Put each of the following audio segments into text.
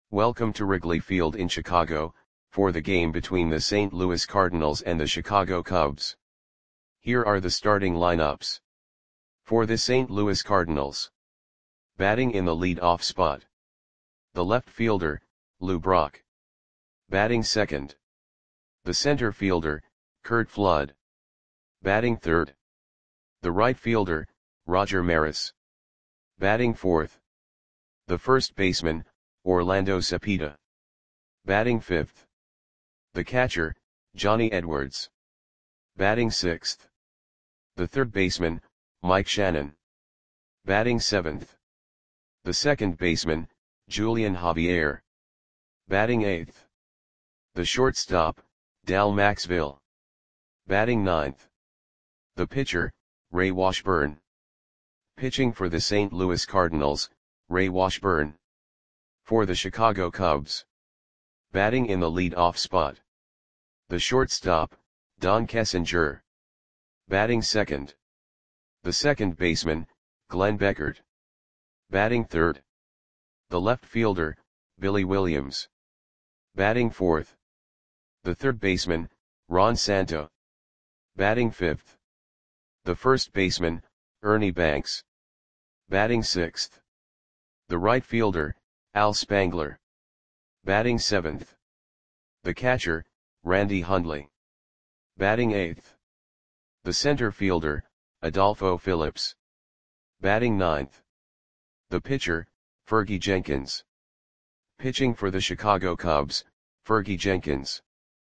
Welcome to Wrigley Field in Chicago, for the game between the St. Louis Cardinals and the Chicago Cubs. Here are the starting lineups. For the St. Louis Cardinals. Batting in the lead-off spot. The left fielder, Lou Brock. Batting second. The center fielder, Curt Flood. Batting third. The right fielder, Roger Maris. Batting fourth. The first baseman, Orlando Cepeda. Batting fifth. The catcher, Johnny Edwards. Batting sixth. The third baseman, Mike Shannon. Batting seventh. The second baseman, Julian Javier. Batting eighth. The shortstop, Dal Maxville. Batting ninth. The pitcher, Ray Washburn. Pitching for the St. Louis Cardinals, Ray Washburn. For the Chicago Cubs. Batting in the lead-off spot. The shortstop, Don Kessinger. Batting second. The second baseman, Glenn Beckert. Batting third. The left fielder, Billy Williams. Batting fourth. The third baseman, Ron Santo. Batting fifth. The first baseman, Ernie Banks. Batting sixth. The right fielder, Al Spangler. Batting seventh. The catcher, Randy Hundley. Batting eighth. The center fielder, Adolfo Phillips. Batting ninth. The pitcher, Fergie Jenkins. Pitching for the Chicago Cubs, Fergie Jenkins.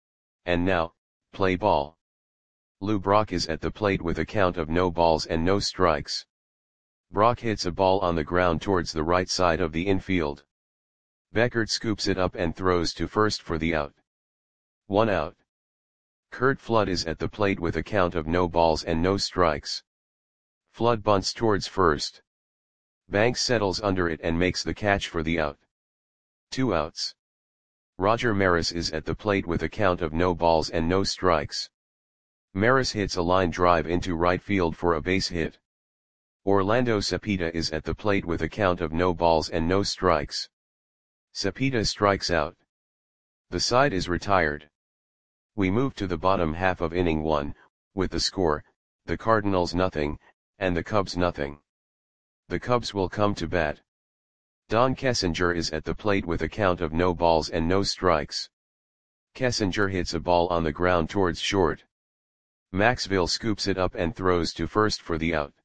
And now, play ball. Lou Brock is at the plate with a count of no balls and no strikes. Brock hits a ball on the ground towards the right side of the infield. Beckert scoops it up and throws to first for the out. 1 out. Curt Flood is at the plate with a count of no balls and no strikes. Flood bunts towards first. Banks settles under it and makes the catch for the out. 2 outs. Roger Maris is at the plate with a count of no balls and no strikes. Maris hits a line drive into right field for a base hit. Orlando Cepeda is at the plate with a count of no balls and no strikes. Cepeda strikes out. The side is retired. We move to the bottom half of inning 1, with the score, the Cardinals nothing, and the Cubs nothing. The Cubs will come to bat. Don Kessinger is at the plate with a count of no balls and no strikes. Kessinger hits a ball on the ground towards short. Maxville scoops it up and throws to first for the out.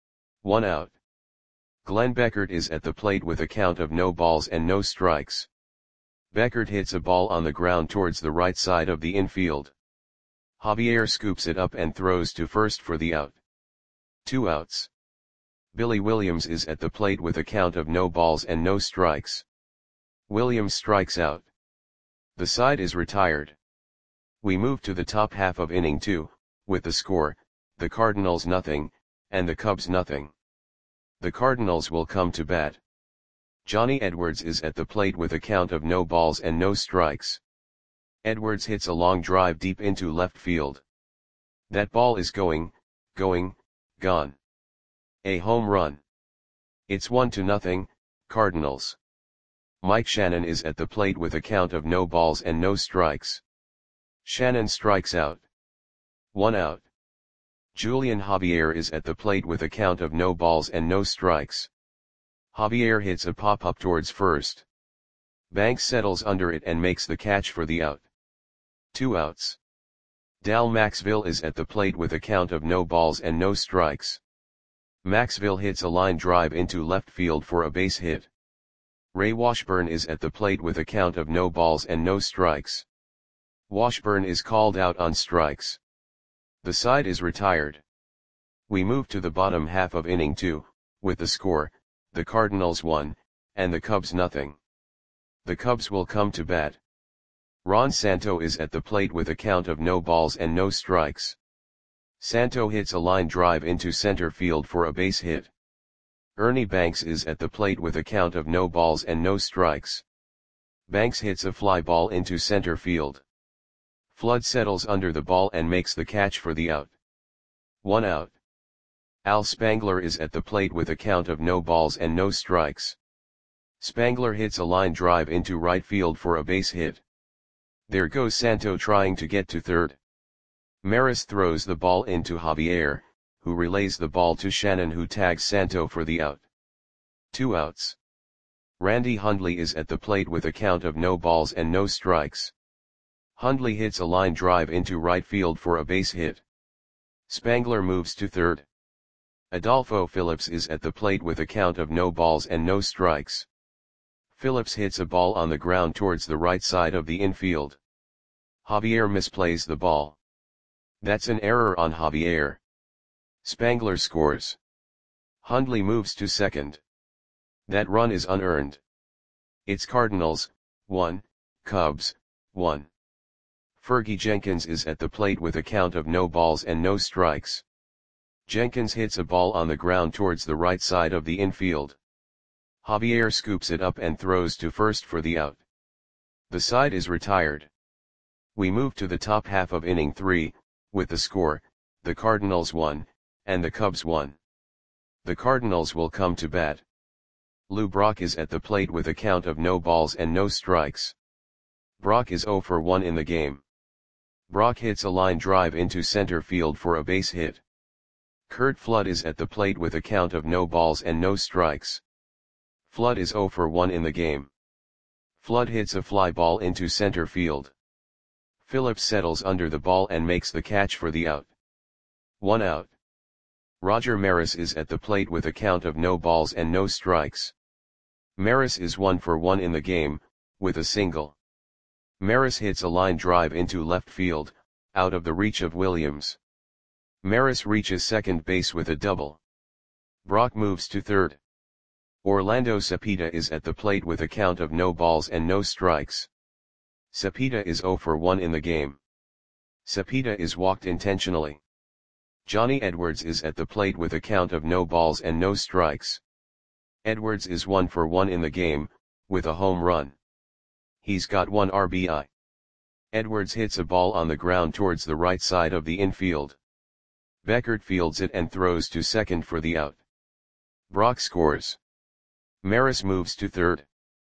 1 out. Glenn Beckert is at the plate with a count of no balls and no strikes. Beckert hits a ball on the ground towards the right side of the infield. Javier scoops it up and throws to first for the out. 2 outs. Billy Williams is at the plate with a count of no balls and no strikes. Williams strikes out. The side is retired. We move to the top half of inning 2, with the score, the Cardinals nothing, and the Cubs nothing. The Cardinals will come to bat. Johnny Edwards is at the plate with a count of no balls and no strikes. Edwards hits a long drive deep into left field. That ball is gone. A home run. It's 1-0, Cardinals. Mike Shannon is at the plate with a count of no balls and no strikes. Shannon strikes out. 1 out. Julian Javier is at the plate with a count of no balls and no strikes. Javier hits a pop-up towards first. Banks settles under it and makes the catch for the out. 2 outs. Dal Maxville is at the plate with a count of no balls and no strikes. Maxville hits a line drive into left field for a base hit. Ray Washburn is at the plate with a count of no balls and no strikes. Washburn is called out on strikes. The side is retired. We move to the bottom half of inning 2, with the score, the Cardinals 1, and the Cubs nothing. The Cubs will come to bat. Ron Santo is at the plate with a count of no balls and no strikes. Santo hits a line drive into center field for a base hit. Ernie Banks is at the plate with a count of no balls and no strikes. Banks hits a fly ball into center field. Flood settles under the ball and makes the catch for the out. 1 out. Al Spangler is at the plate with a count of no balls and no strikes. Spangler hits a line drive into right field for a base hit. There goes Santo trying to get to third. Maris throws the ball into Javier, who relays the ball to Shannon, who tags Santo for the out. 2 outs. Randy Hundley is at the plate with a count of no balls and no strikes. Hundley hits a line drive into right field for a base hit. Spangler moves to third. Adolfo Phillips is at the plate with a count of no balls and no strikes. Phillips hits a ball on the ground towards the right side of the infield. Javier misplays the ball. That's an error on Javier. Spangler scores. Hundley moves to second. That run is unearned. It's Cardinals, 1, Cubs, 1. Fergie Jenkins is at the plate with a count of no balls and no strikes. Jenkins hits a ball on the ground towards the right side of the infield. Javier scoops it up and throws to first for the out. The side is retired. We move to the top half of inning 3, with the score, the Cardinals 1, and the Cubs 1. The Cardinals will come to bat. Lou Brock is at the plate with a count of no balls and no strikes. Brock is 0 for 1 in the game. Brock hits a line drive into center field for a base hit. Curt Flood is at the plate with a count of no balls and no strikes. Flood is 0 for 1 in the game. Flood hits a fly ball into center field. Phillips settles under the ball and makes the catch for the out. 1 out. Roger Maris is at the plate with a count of no balls and no strikes. Maris is 1 for 1 in the game, with a single. Maris hits a line drive into left field, out of the reach of Williams. Maris reaches second base with a double. Brock moves to third. Orlando Cepeda is at the plate with a count of no balls and no strikes. Cepeda is 0 for 1 in the game. Cepeda is walked intentionally. Johnny Edwards is at the plate with a count of no balls and no strikes. Edwards is 1 for 1 in the game, with a home run. He's got 1 RBI. Edwards hits a ball on the ground towards the right side of the infield. Beckert fields it and throws to second for the out. Brock scores. Maris moves to third.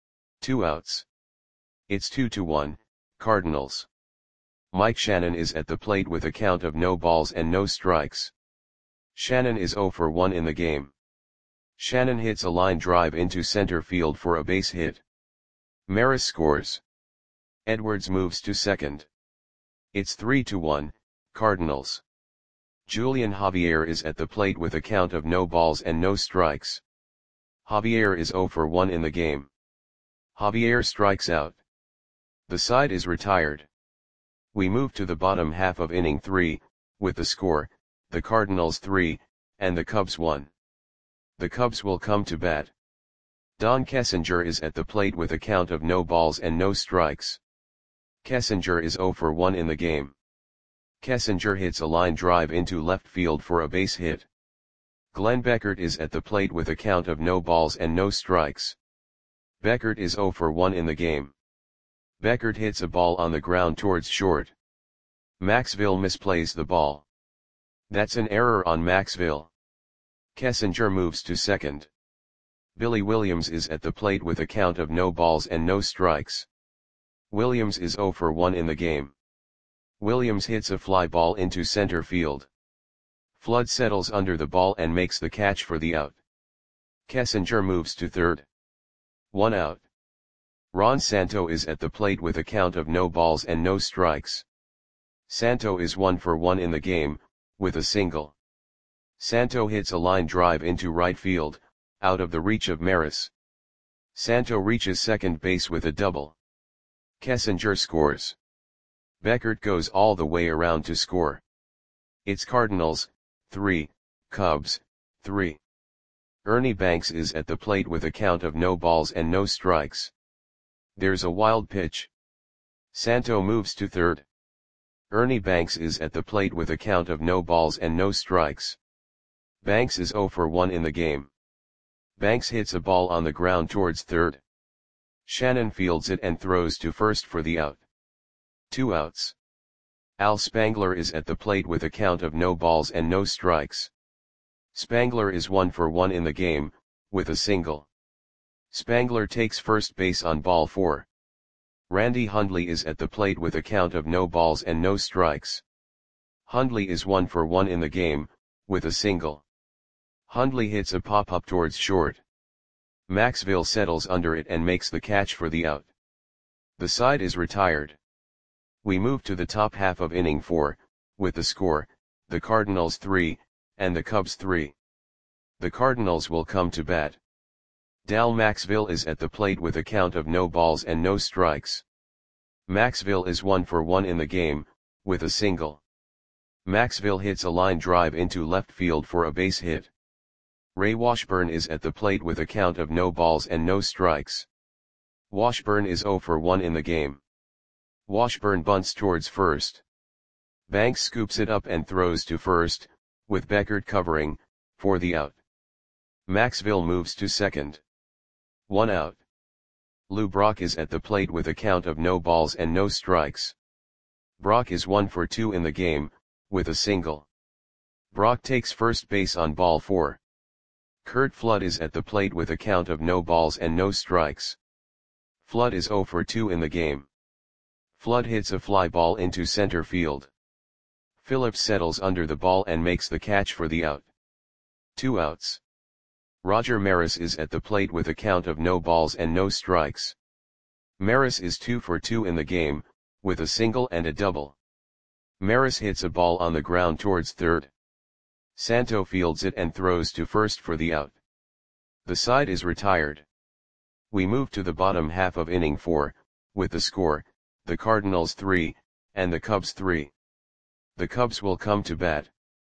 2 outs. It's 2-1, Cardinals. Mike Shannon is at the plate with a count of no balls and no strikes. Shannon is 0 for 1 in the game. Shannon hits a line drive into center field for a base hit. Maris scores. Edwards moves to second. It's 3-1, Cardinals. Julian Javier is at the plate with a count of no balls and no strikes. Javier is 0 for 1 in the game. Javier strikes out. The side is retired. We move to the bottom half of inning 3, with the score, the Cardinals 3, and the Cubs 1. The Cubs will come to bat. Don Kessinger is at the plate with a count of no balls and no strikes. Kessinger is 0 for 1 in the game. Kessinger hits a line drive into left field for a base hit. Glenn Beckert is at the plate with a count of no balls and no strikes. Beckert is 0 for 1 in the game. Beckert hits a ball on the ground towards short. Maxville misplays the ball. That's an error on Maxville. Kessinger moves to second. Billy Williams is at the plate with a count of no balls and no strikes. Williams is 0 for 1 in the game. Williams hits a fly ball into center field. Flood settles under the ball and makes the catch for the out. Kessinger moves to third. 1 out. Ron Santo is at the plate with a count of no balls and no strikes. Santo is 1 for 1 in the game, with a single. Santo hits a line drive into right field, out of the reach of Maris. Santo reaches second base with a double. Kessinger scores. Beckert goes all the way around to score. It's Cardinals, 3, Cubs, 3. Ernie Banks is at the plate with a count of no balls and no strikes. There's a wild pitch. Santo moves to third. Ernie Banks is at the plate with a count of no balls and no strikes. Banks is 0 for 1 in the game. Banks hits a ball on the ground towards third. Shannon fields it and throws to first for the out. 2 outs. Al Spangler is at the plate with a count of no balls and no strikes. Spangler is 1 for 1 in the game, with a single. Spangler takes first base on ball 4. Randy Hundley is at the plate with a count of no balls and no strikes. Hundley is 1 for 1 in the game, with a single. Hundley hits a pop-up towards short. Maxville settles under it and makes the catch for the out. The side is retired. We move to the top half of inning 4, with the score, the Cardinals 3, and the Cubs 3. The Cardinals will come to bat. Dal Maxville is at the plate with a count of no balls and no strikes. Maxville is 1 for 1 in the game, with a single. Maxville hits a line drive into left field for a base hit. Ray Washburn is at the plate with a count of no balls and no strikes. Washburn is 0 for 1 in the game. Washburn bunts towards first. Banks scoops it up and throws to first, with Beckert covering, for the out. Maxville moves to second. 1 out. Lou Brock is at the plate with a count of no balls and no strikes. Brock is 1 for 2 in the game, with a single. Brock takes first base on ball 4. Curt Flood is at the plate with a count of no balls and no strikes. Flood is 0 for 2 in the game. Flood hits a fly ball into center field. Phillips settles under the ball and makes the catch for the out. 2 outs. Roger Maris is at the plate with a count of no balls and no strikes. Maris is 2 for 2 in the game, with a single and a double. Maris hits a ball on the ground towards third. Santo fields it and throws to first for the out. The side is retired. We move to the bottom half of inning 4, with the score, the Cardinals 3, and the Cubs 3. The Cubs will come to bat.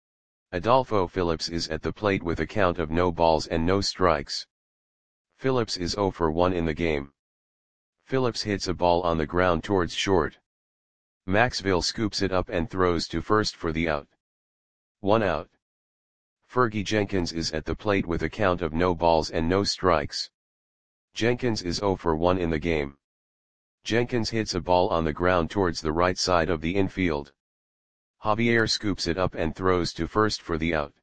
Adolfo Phillips is at the plate with a count of no balls and no strikes. Phillips is 0 for 1 in the game. Phillips hits a ball on the ground towards short. Maxville scoops it up and throws to first for the out. 1 out. Fergie Jenkins is at the plate with a count of no balls and no strikes. Jenkins is 0 for 1 in the game. Jenkins hits a ball on the ground towards the right side of the infield. Javier scoops it up and throws to first for the out.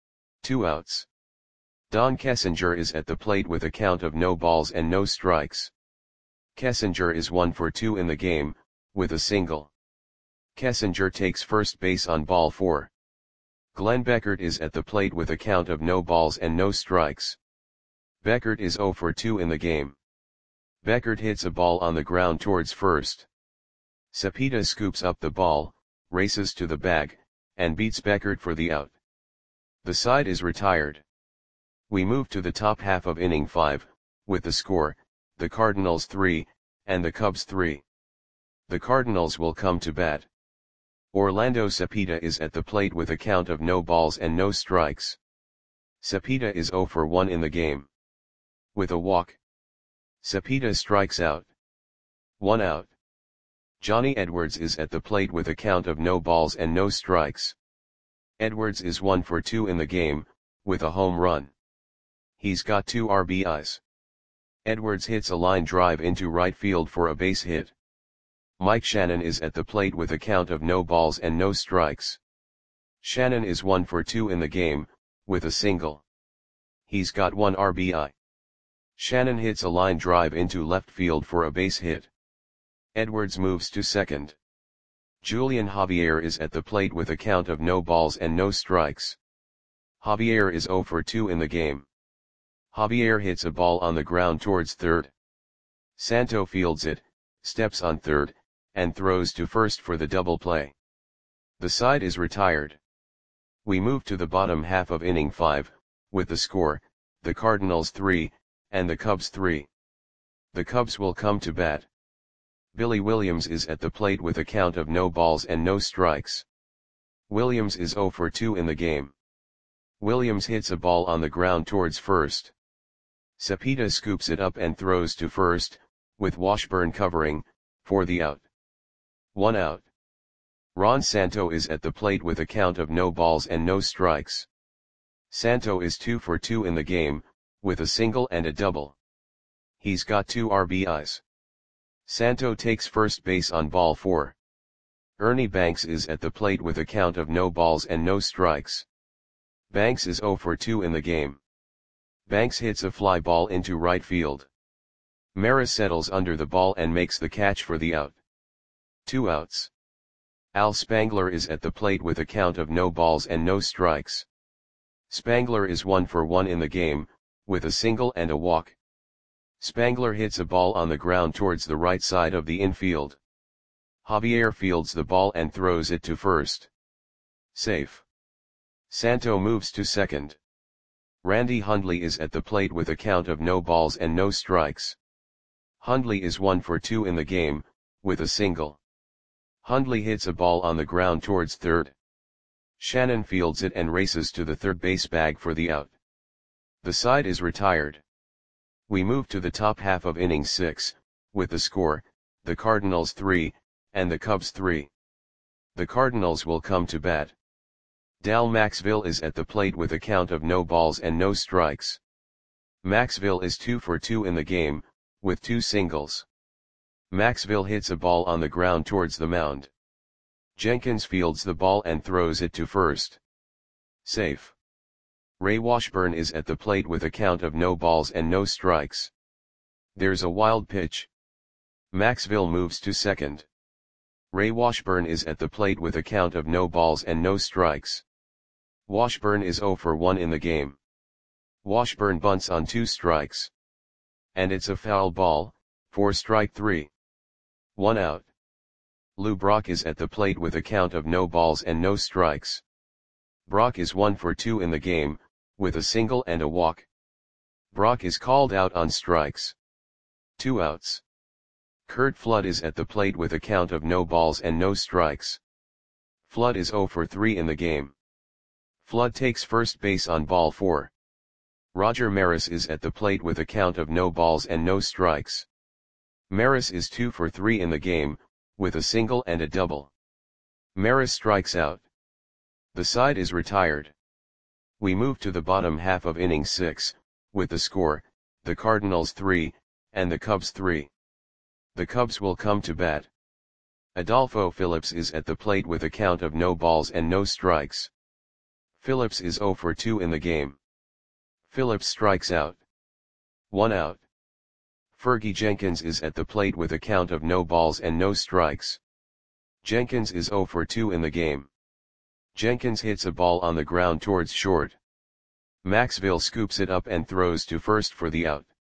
2 outs. Don Kessinger is at the plate with a count of no balls and no strikes. Kessinger is 1 for 2 in the game, with a single. Kessinger takes first base on ball 4. Glenn Beckert is at the plate with a count of no balls and no strikes. Beckert is 0 for 2 in the game. Beckert hits a ball on the ground towards first. Cepeda scoops up the ball, races to the bag, and beats Beckert for the out. The side is retired. We move to the top half of inning 5, with the score, the Cardinals 3, and the Cubs 3. The Cardinals will come to bat. Orlando Cepeda is at the plate with a count of no balls and no strikes. Cepeda is 0 for 1 in the game. With a walk. Cepeda strikes out. 1 out. Johnny Edwards is at the plate with a count of no balls and no strikes. Edwards is 1 for 2 in the game, with a home run. He's got 2 RBIs. Edwards hits a line drive into right field for a base hit. Mike Shannon is at the plate with a count of no balls and no strikes. Shannon is 1 for 2 in the game, with a single. He's got 1 RBI. Shannon hits a line drive into left field for a base hit. Edwards moves to second. Julian Javier is at the plate with a count of no balls and no strikes. Javier is 0 for 2 in the game. Javier hits a ball on the ground towards third. Santo fields it, steps on third, and throws to first for the double play. The side is retired. We move to the bottom half of inning 5, with the score, the Cardinals 3, and the Cubs 3. The Cubs will come to bat. Billy Williams is at the plate with a count of no balls and no strikes. Williams is 0 for 2 in the game. Williams hits a ball on the ground towards first. Cepeda scoops it up and throws to first, with Washburn covering, for the out. 1 out. Ron Santo is at the plate with a count of no balls and no strikes. Santo is 2 for 2 in the game, with a single and a double. He's got 2 RBIs. Santo takes first base on ball 4. Ernie Banks is at the plate with a count of no balls and no strikes. Banks is 0 for 2 in the game. Banks hits a fly ball into right field. Maris settles under the ball and makes the catch for the out. 2 outs. Al Spangler is at the plate with a count of no balls and no strikes. Spangler is 1 for 1 in the game, with a single and a walk. Spangler hits a ball on the ground towards the right side of the infield. Javier fields the ball and throws it to first. Safe. Santo moves to second. Randy Hundley is at the plate with a count of no balls and no strikes. Hundley is 1 for 2 in the game, with a single. Hundley hits a ball on the ground towards third. Shannon fields it and races to the third base bag for the out. The side is retired. We move to the top half of inning 6, with the score, the Cardinals 3, and the Cubs 3. The Cardinals will come to bat. Dal Maxville is at the plate with a count of no balls and no strikes. Maxville is 2 for 2 in the game, with 2 singles. Maxville hits a ball on the ground towards the mound. Jenkins fields the ball and throws it to first. Safe. Ray Washburn is at the plate with a count of no balls and no strikes. There's a wild pitch. Maxville moves to second. Ray Washburn is at the plate with a count of no balls and no strikes. Washburn is 0 for 1 in the game. Washburn bunts on 2 strikes. And it's a foul ball, for strike 3. 1 out. Lou Brock is at the plate with a count of no balls and no strikes. Brock is 1 for 2 in the game, with a single and a walk. Brock is called out on strikes. 2 outs. Curt Flood is at the plate with a count of no balls and no strikes. Flood is 0 for 3 in the game. Flood takes first base on ball 4. Roger Maris is at the plate with a count of no balls and no strikes. Maris is 2 for 3 in the game, with a single and a double. Maris strikes out. The side is retired. We move to the bottom half of inning 6, with the score, the Cardinals 3, and the Cubs 3. The Cubs will come to bat. Adolfo Phillips is at the plate with a count of no balls and no strikes. Phillips is 0 for 2 in the game. Phillips strikes out. 1 out. Fergie Jenkins is at the plate with a count of no balls and no strikes. Jenkins is 0 for 2 in the game. Jenkins hits a ball on the ground towards short. Maxville scoops it up and throws to first for the out.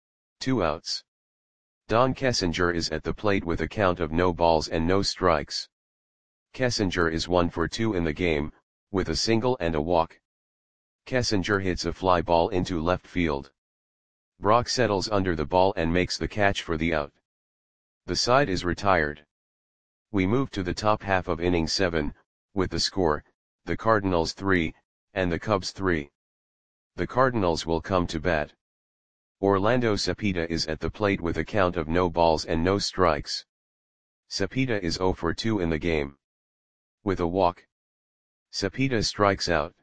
2 outs. Don Kessinger is at the plate with a count of no balls and no strikes. Kessinger is 1 for 2 in the game, with a single and a walk. Kessinger hits a fly ball into left field. Brock settles under the ball and makes the catch for the out. The side is retired. We move to the top half of inning 7, with the score, the Cardinals 3, and the Cubs 3. The Cardinals will come to bat. Orlando Cepeda is at the plate with a count of no balls and no strikes. Cepeda is 0 for 2 in the game. With a walk. Cepeda strikes out.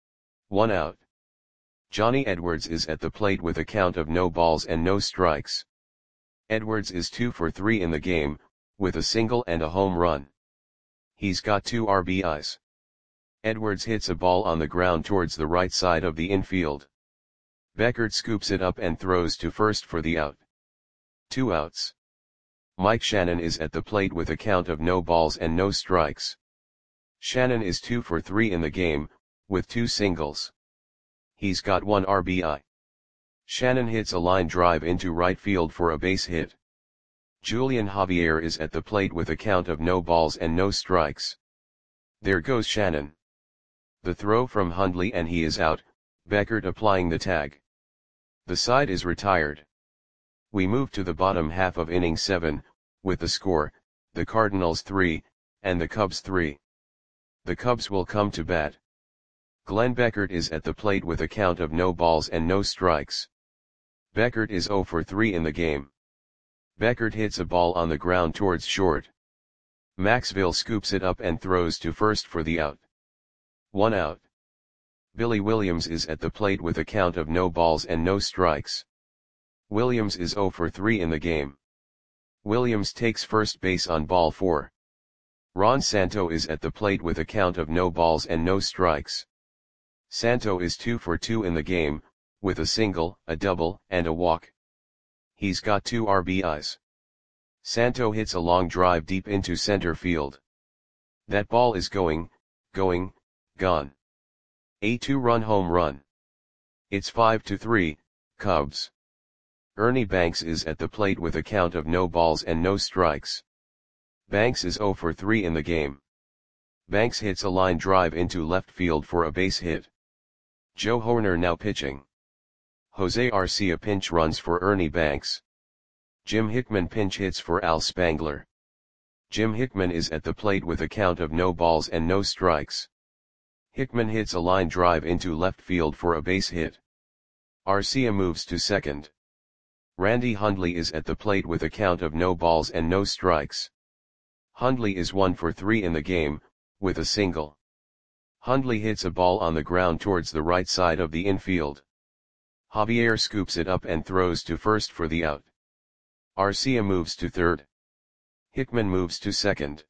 1 out. Johnny Edwards is at the plate with a count of no balls and no strikes. Edwards is 2 for 3 in the game, with a single and a home run. He's got 2 RBIs. Edwards hits a ball on the ground towards the right side of the infield. Beckert scoops it up and throws to first for the out. 2 outs. Mike Shannon is at the plate with a count of no balls and no strikes. Shannon is 2 for 3 in the game, with 2 singles. He's got 1 RBI. Shannon hits a line drive into right field for a base hit. Julian Javier is at the plate with a count of no balls and no strikes. There goes Shannon. The throw from Hundley and he is out, Beckert applying the tag. The side is retired. We move to the bottom half of inning 7, with the score, the Cardinals 3, and the Cubs 3. The Cubs will come to bat. Glenn Beckert is at the plate with a count of no balls and no strikes. Beckert is 0 for 3 in the game. Beckert hits a ball on the ground towards short. Maxville scoops it up and throws to first for the out. 1 out. Billy Williams is at the plate with a count of no balls and no strikes. Williams is 0 for 3 in the game. Williams takes first base on ball 4. Ron Santo is at the plate with a count of no balls and no strikes. Santo is 2 for 2 in the game, with a single, a double, and a walk. He's got 2 RBIs. Santo hits a long drive deep into center field. That ball is going, gone. A 2-run home run. It's 5-3, Cubs. Ernie Banks is at the plate with a count of no balls and no strikes. Banks is 0 for 3 in the game. Banks hits a line drive into left field for a base hit. Joe Hoerner now pitching. Jose Arcia pinch runs for Ernie Banks. Jim Hickman pinch hits for Al Spangler. Jim Hickman is at the plate with a count of no balls and no strikes. Hickman hits a line drive into left field for a base hit. Arcia moves to second. Randy Hundley is at the plate with a count of no balls and no strikes. Hundley is 1 for 3 in the game, with a single. Hundley hits a ball on the ground towards the right side of the infield. Javier scoops it up and throws to first for the out. Arcia moves to third. Hickman moves to second.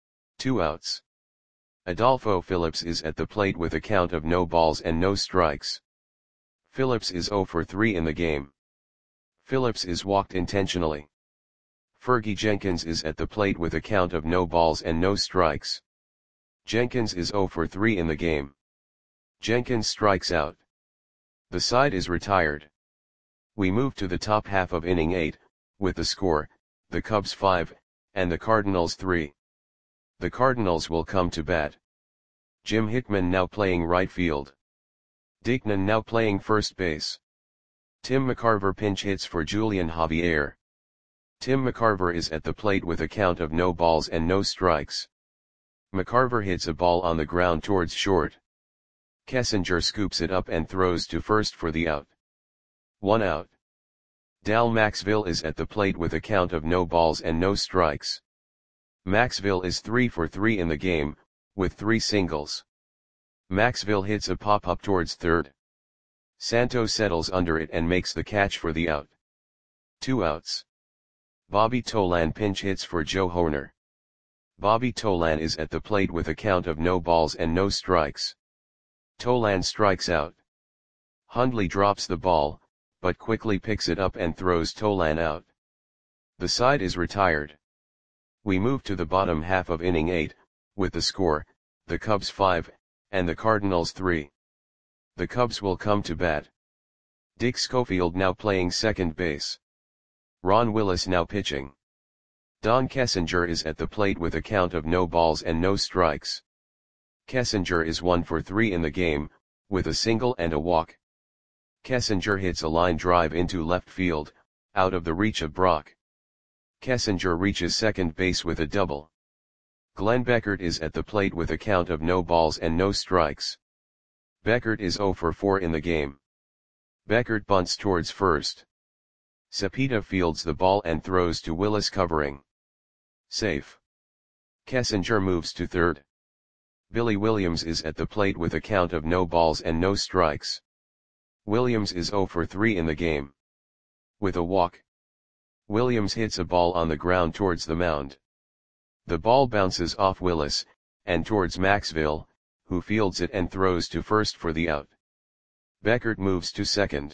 2 outs. Adolfo Phillips is at the plate with a count of no balls and no strikes. Phillips is 0 for 3 in the game. Phillips is walked intentionally. Fergie Jenkins is at the plate with a count of no balls and no strikes. Jenkins is 0 for 3 in the game. Jenkins strikes out. The side is retired. We move to the top half of inning 8, with the score, the Cubs 5, and the Cardinals 3. The Cardinals will come to bat. Jim Hickman now playing right field. Dickman now playing first base. Tim McCarver pinch hits for Julian Javier. Tim McCarver is at the plate with a count of no balls and no strikes. McCarver hits a ball on the ground towards short. Kessinger scoops it up and throws to first for the out. 1 out. Dal Maxville is at the plate with a count of no balls and no strikes. Maxville is 3 for 3 in the game, with 3 singles. Maxville hits a pop-up towards third. Santo settles under it and makes the catch for the out. 2 outs. Bobby Tolan pinch hits for Joe Hoerner. Bobby Tolan is at the plate with a count of no balls and no strikes. Tolan strikes out. Hundley drops the ball, but quickly picks it up and throws Tolan out. The side is retired. We move to the bottom half of inning 8, with the score, the Cubs 5, and the Cardinals 3. The Cubs will come to bat. Dick Schofield now playing second base. Ron Willis now pitching. Don Kessinger is at the plate with a count of no balls and no strikes. Kessinger is 1 for 3 in the game, with a single and a walk. Kessinger hits a line drive into left field, out of the reach of Brock. Kessinger reaches second base with a double. Glenn Beckert is at the plate with a count of no balls and no strikes. Beckert is 0 for 4 in the game. Beckert bunts towards first. Cepeda fields the ball and throws to Willis covering. Safe. Kessinger moves to third. Billy Williams is at the plate with a count of no balls and no strikes. Williams is 0 for 3 in the game. With a walk. Williams hits a ball on the ground towards the mound. The ball bounces off Willis, and towards Maxville, who fields it and throws to first for the out. Beckert moves to second.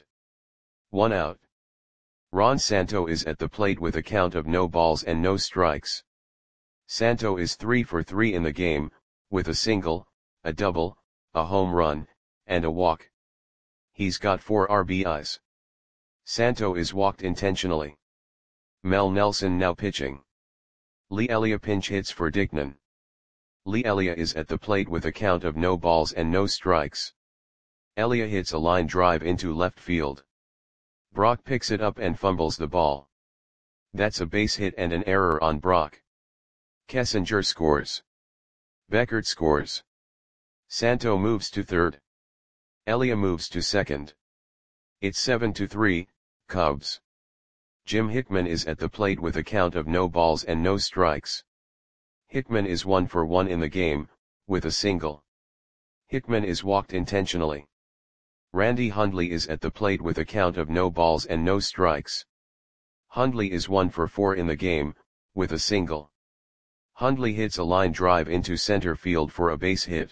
1 out. Ron Santo is at the plate with a count of no balls and no strikes. Santo is 3 for 3 in the game, with a single, a double, a home run, and a walk. He's got 4 RBIs. Santo is walked intentionally. Mel Nelson now pitching. Lee Elia pinch hits for Dickman. Lee Elia is at the plate with a count of no balls and no strikes. Elia hits a line drive into left field. Brock picks it up and fumbles the ball. That's a base hit and an error on Brock. Kessinger scores. Beckert scores. Santo moves to third. Elia moves to second. It's 7-3, Cubs. Jim Hickman is at the plate with a count of no balls and no strikes. Hickman is 1 for 1 in the game, with a single. Hickman is walked intentionally. Randy Hundley is at the plate with a count of no balls and no strikes. Hundley is 1 for 4 in the game, with a single. Hundley hits a line drive into center field for a base hit.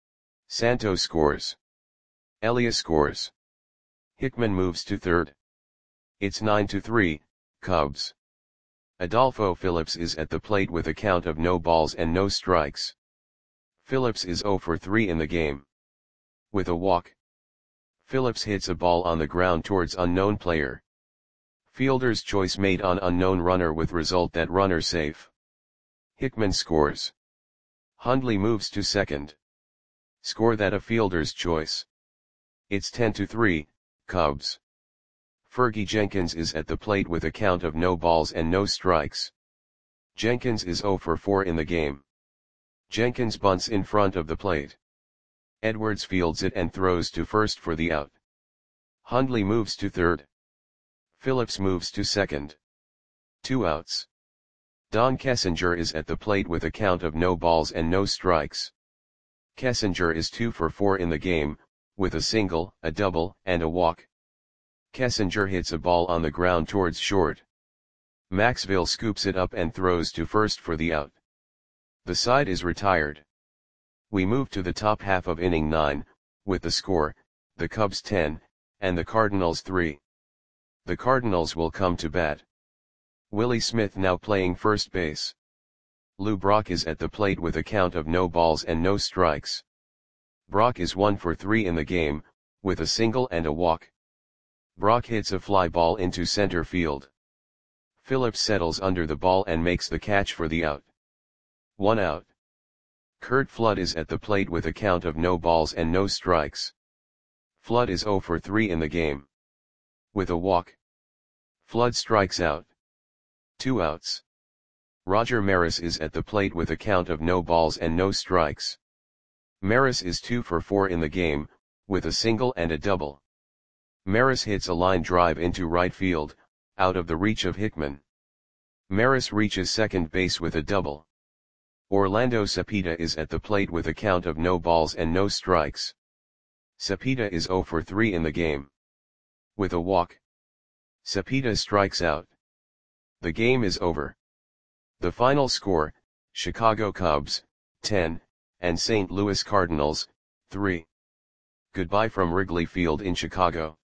Santo scores. Elia scores. Hickman moves to third. It's 9-3, Cubs. Adolfo Phillips is at the plate with a count of no balls and no strikes. Phillips is 0 for 3 in the game. With a walk. Phillips hits a ball on the ground towards unknown player. Fielder's choice made on unknown runner with result that runner safe. Hickman scores. Hundley moves to second. Score that a fielder's choice. It's 10-3, Cubs. Fergie Jenkins is at the plate with a count of no balls and no strikes. Jenkins is 0 for 4 in the game. Jenkins bunts in front of the plate. Edwards fields it and throws to first for the out. Hundley moves to third. Phillips moves to second. 2 outs. Don Kessinger is at the plate with a count of no balls and no strikes. Kessinger is 2 for 4 in the game, with a single, a double, and a walk. Kessinger hits a ball on the ground towards short. Maxville scoops it up and throws to first for the out. The side is retired. We move to the top half of inning 9, with the score, the Cubs 10, and the Cardinals 3. The Cardinals will come to bat. Willie Smith now playing first base. Lou Brock is at the plate with a count of no balls and no strikes. Brock is 1 for 3 in the game, with a single and a walk. Brock hits a fly ball into center field. Phillips settles under the ball and makes the catch for the out. 1 out. Curt Flood is at the plate with a count of no balls and no strikes. Flood is 0 for 3 in the game. With a walk. Flood strikes out. 2 outs. Roger Maris is at the plate with a count of no balls and no strikes. Maris is 2 for 4 in the game, with a single and a double. Maris hits a line drive into right field, out of the reach of Hickman. Maris reaches second base with a double. Orlando Cepeda is at the plate with a count of no balls and no strikes. Cepeda is 0 for 3 in the game. With a walk. Cepeda strikes out. The game is over. The final score, Chicago Cubs, 10, and St. Louis Cardinals, 3. Goodbye from Wrigley Field in Chicago.